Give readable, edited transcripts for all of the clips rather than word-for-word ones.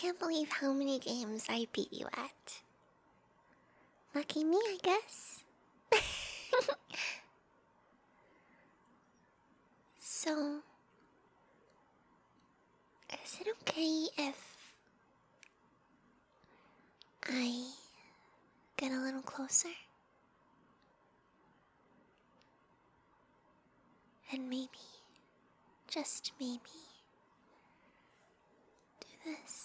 can't believe how many games I beat you at. Lucky me, I guess. So, is it okay if I get a little closer? And maybe, just maybe, do this.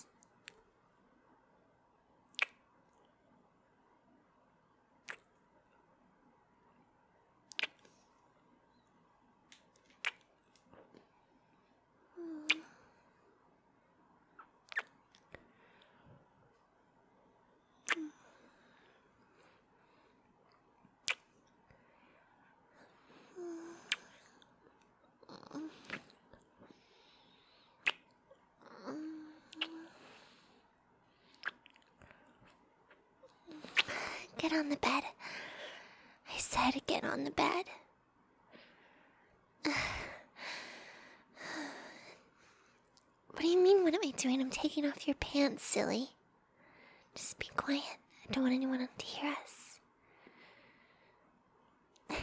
Get on the bed. I said get on the bed. What do you mean, what am I doing? I'm taking off your pants, silly. Just be quiet. I don't want anyone to hear us.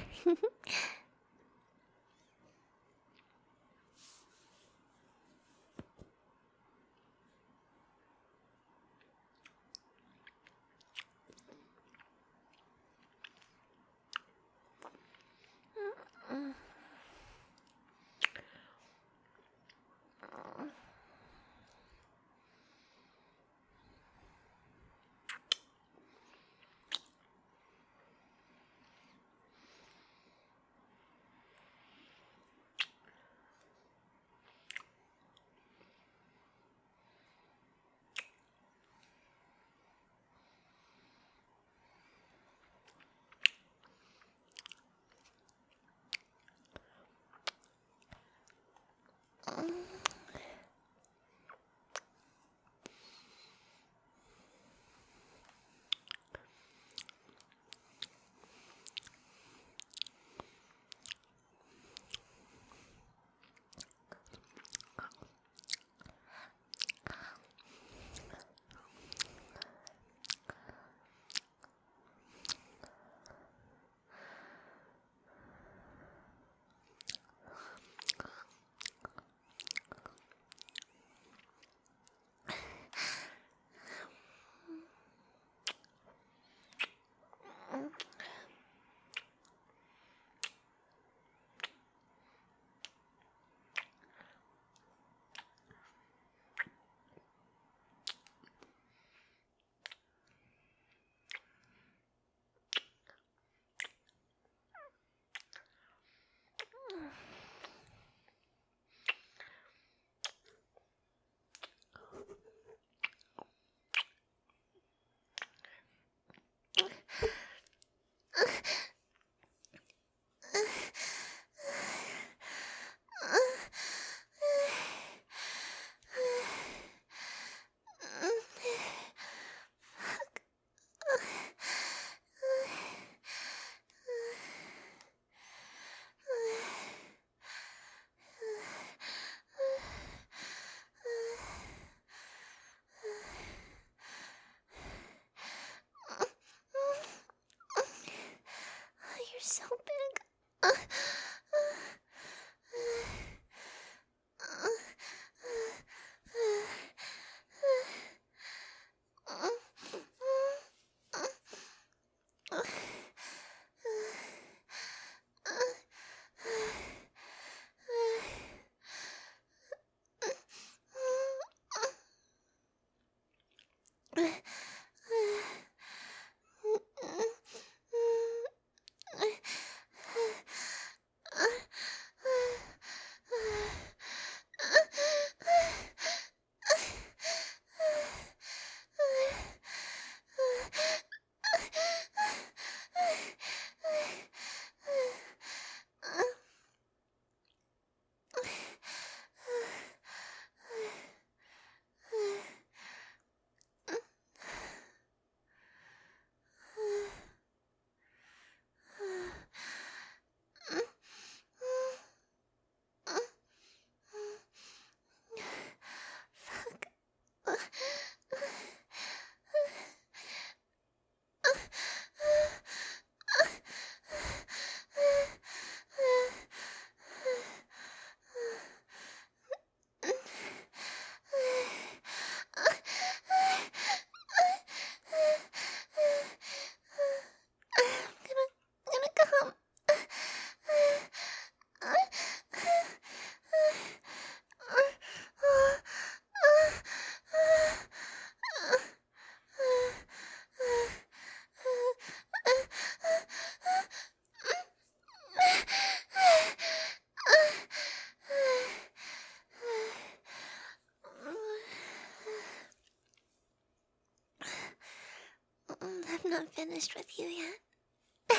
not finished with you yet.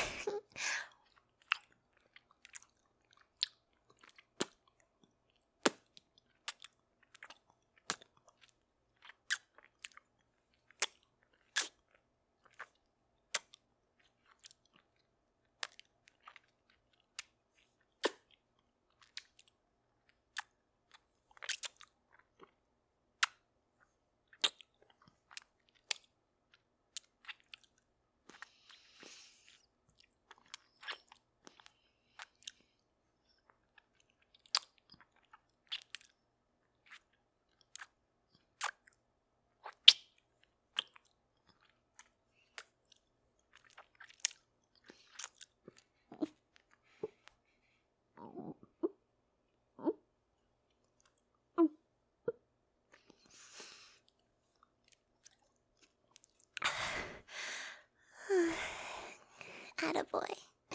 Attaboy.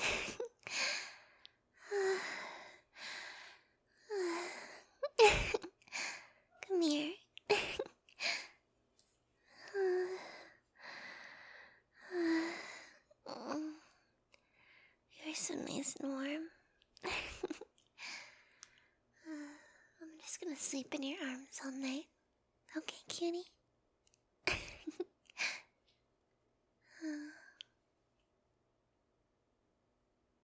Come here. You're so nice and warm. I'm just gonna sleep in your arms all night. Okay, cutie?